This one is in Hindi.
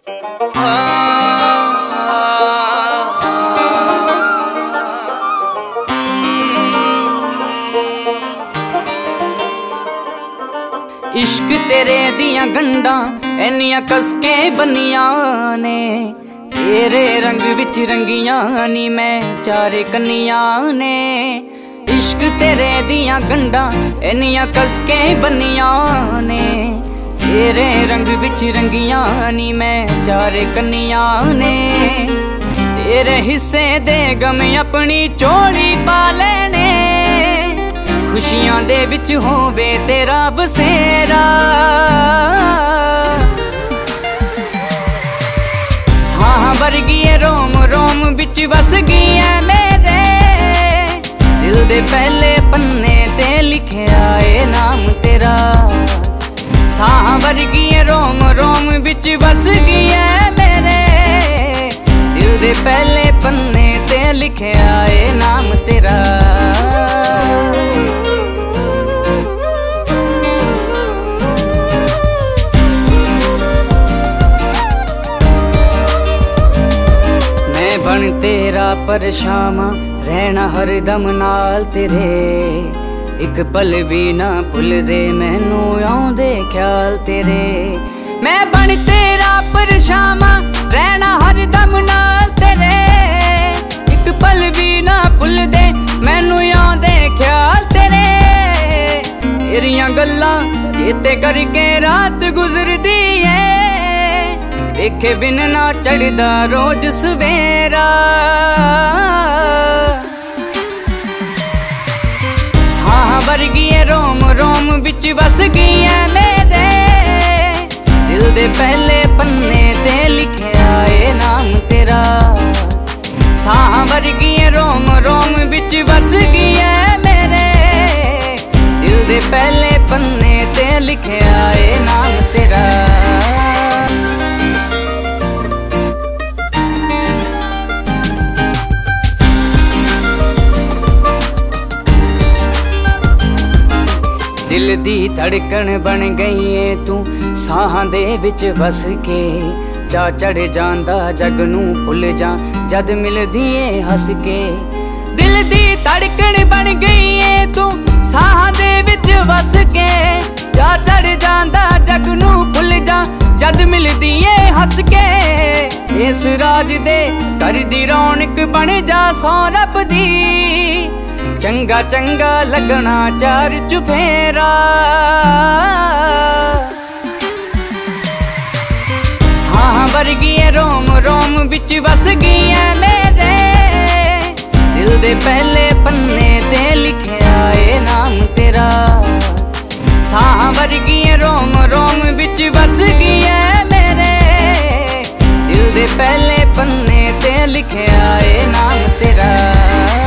इश्क तेरे दियां गंढां एनियां कसके बनियां ने, तेरे रंग विच रंगियां नी मैं चारे कन्नियां ने। इश्क तेरे दियां गंढां एनियां कसके बनियां ने, तेरे रंग विच रंगियां नी मैं चारे कन्नियां ने। तेरे हिस्से दे गम अपनी झोली पा लेने, खुशियां दे विच होवे तेरा बसेरा। साह वर्गी रोम रोम बिच बस गई है मेरे, दिल दे पहले पन्ने ते लिखिया ए नाम तेरा। साह वर्गी रोम रोम बिच बस गई है मेरे, दिल दे पहले पन्ने ते लिखिया ए नाम तेरा। बन तेरा परछावां रहना हरदम नाल तेरे, एक पल भी ना भुलदे मैनू आउंदे ख्याल तेरे। मैं बन तेरा परछावां रहना हरदम नाल तेरे, एक पल भी ना भुलदे मैनू आउंदे ख्याल तेरे। तेरियां गल्लां चेते करके रात गुजरदी है, देखे बिन ना चढ़दा रोज सवेरा। साह वर्गी रोम रोम बिच बस गई है मेरे, दिल दे पहले पन्ने ते लिखिया ए नाम तेरा। साह वर्गी रोम रोम बिच बस गई है मेरे, दिल दे पहले पन्ने ते लिखिया ए नाम तेरा। दिल दी धड़कन बन गई है तू साहां दे विच वस के, जा चढ़ जांदा जग नू भुल जा जद मिलदी ए हस के। दिल दी धड़कन बन गई है तू साहां दे विच वस के, जा चढ़ जांदा जग नू भुल जा जद मिलदी ए हस के। इस राज दे घर दी रौनक बन जा सौ रब दी, चंगा चंगा लगना चार चुफेरा। साह वर्गी रोम रोम बिच बस गई है मेरे, दिल दे पहले पन्ने ते लिखिया ए नाम तेरा। साह वर्गी रोम रोम बिच बस गई है मेरे, दिल दे पहले पन्ने ते लिखिया ए नाम तेरा।